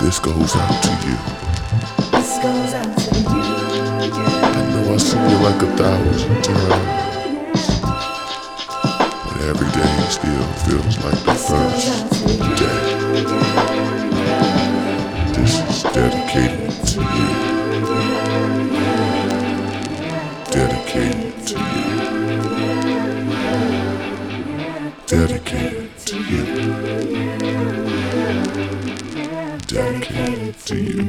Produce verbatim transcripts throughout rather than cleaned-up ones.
This goes out to you. This goes out to you, yeah. I know I see you like a thousand times, but every day still feels like the first day. This is dedicated to you. Dedicated to you. Dedicated to you. Dedicated to you.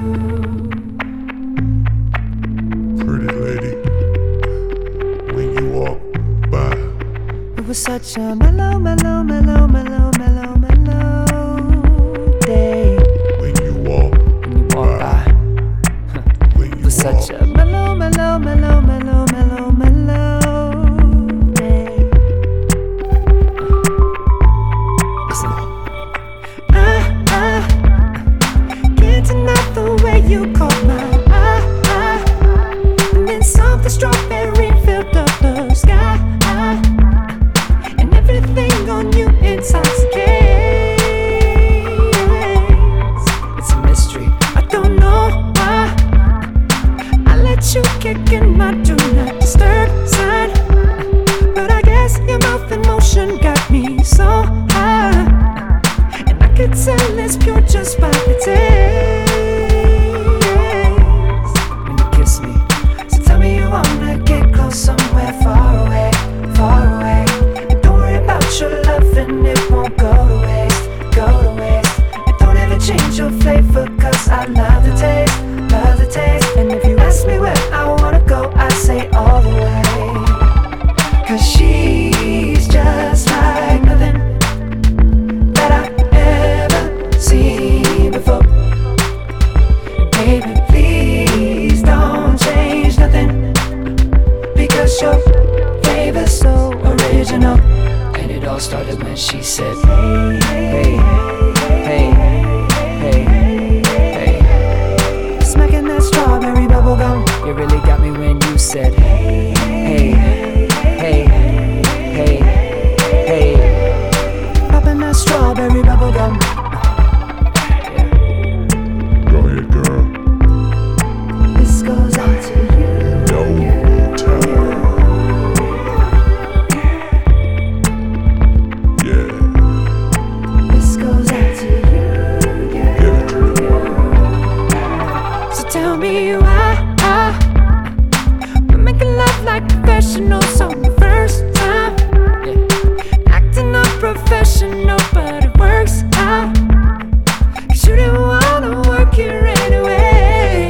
Pretty lady, when you walk by, it was such a mellow, mellow, mellow, mellow, mellow, mellow day. when you walk When you walk by, when it you was such walk a mellow, mellow, mellow, mellow, mellow, mellow day. Listen, I, I can't deny the way you caught my eye, and then something strawberry filled up the sky, and everything on you intoxicates. It's a mystery, I don't know why I let you kick in my do not disturb sign, but I guess your mouth in motion got me so high, and I could tell it's pure just by the taste when you kiss me. So tell me you wanna get close somewhere far away, far away, and don't worry about your love and it won't go to waste, go to waste, and don't ever change your flavor cause I love the taste, love the taste, and if you ask me where I wanna go I say all the way, cause she's just like nothing that I ever seen before. Baby, please don't change nothing, because your flavor's so original. And it all started when she said, hey, hey, hey, hey, hey. Smacking that strawberry bubblegum. You really got me when you said, hey, hey, hey, hey, hey. Popping that strawberry bubblegum. go ahead, girl. This goes out to you. No time. Yeah, This goes out to you, yeah. give it to me. So tell me why we're making love like professionals on the first time, yeah. Acting unprofessional, but it works out, cause you didn't wanna work here anyway.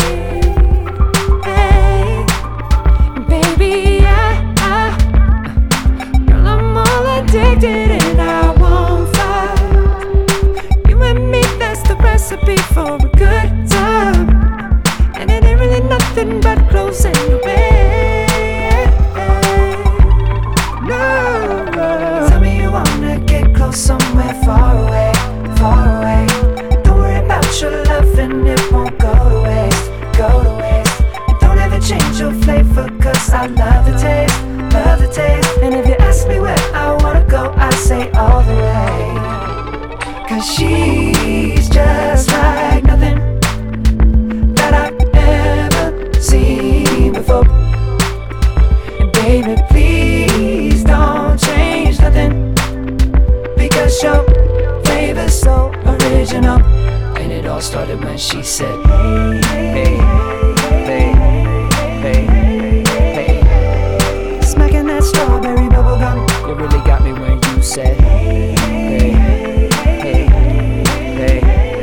Hey, baby, I, I, girl, I'm all addicted and I won't fight. You and me, that's the recipe for a good time, and it ain't really nothing but close and obey. No, tell me you wanna get close somewhere far away, far away. Don't worry about your love and it won't go to waste, go to waste. And don't ever change your flavor cause I love the taste, love the taste. And if you ask me where I wanna go I say all the way, cause she's just like nothing that I've ever seen before. And baby, please don't change nothing, because your flavor's so original. And it all started when she said, hey, hey, hey, hey, hey. Smacking that strawberry bubblegum. You really got me when you said, hey, hey, hey, hey,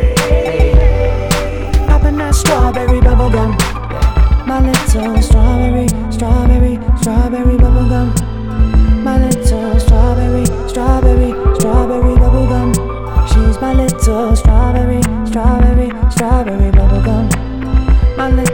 hey. Popping that strawberry bubblegum. My little strawberry, strawberry, strawberry bubblegum. My little strawberry, strawberry, strawberry bubblegum. She's my little strawberry, strawberry, strawberry bubblegum. My little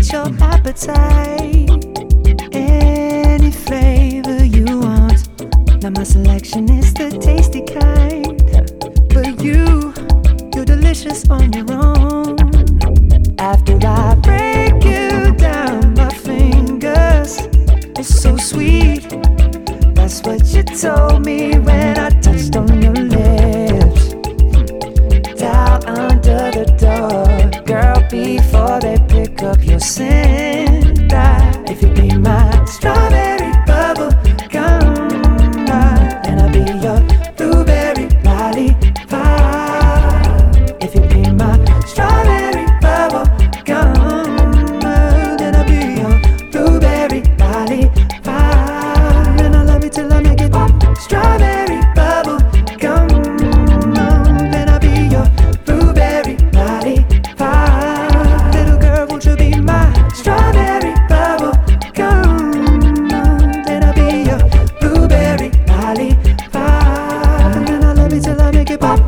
meet your appetite. Any flavor you want. Now my selection is the tasty kind. But you, you're delicious on your own. After I break you down, my fingers, it's so sweet. That's what you told me when I touched on your lips. Down under the door, girl, before they pick up your scent. I, if you be my strawberry bubble gum, then I'll be your blueberry lollipop. If you be my strawberry bubble gum, then I'll be your blueberry lollipop. And I love you till I make it pop. Strawberry bubble gum, then I'll be your blueberry lollipop. Little girl, won't you be my strawberry bubble gum? Then I'll be your blueberry lollipop. And then I love you till I make it pop.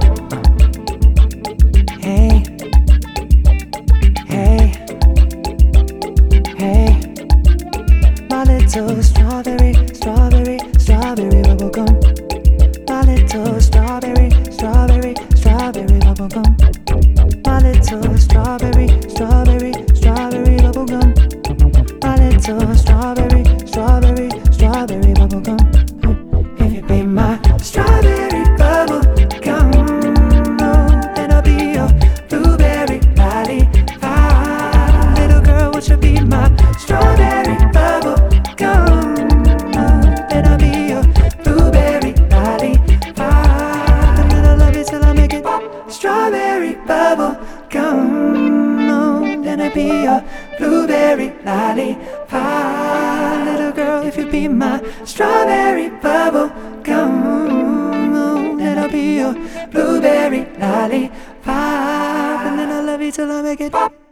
Hey, hey, hey, my little strawberry, strawberry, strawberry bubble gum. My little strawberry, strawberry, strawberry bubble gum. My little strawberry, strawberry, strawberry bubble gum. My little strawberry, strawberry, strawberry bubble gum. If you be my strawberry bubble gum, then I'll be your blueberry lollipop. Little girl, won't you be my strawberry bubble gum? Then I'll be your blueberry lollipop. And then I'll love you till I make it pop. Strawberry bubble gum, then I'll be your blueberry lollipop. Little girl, if you be my strawberry bubble gum, then I'll be your blueberry lollipop. And then I'll love you till I make it pop.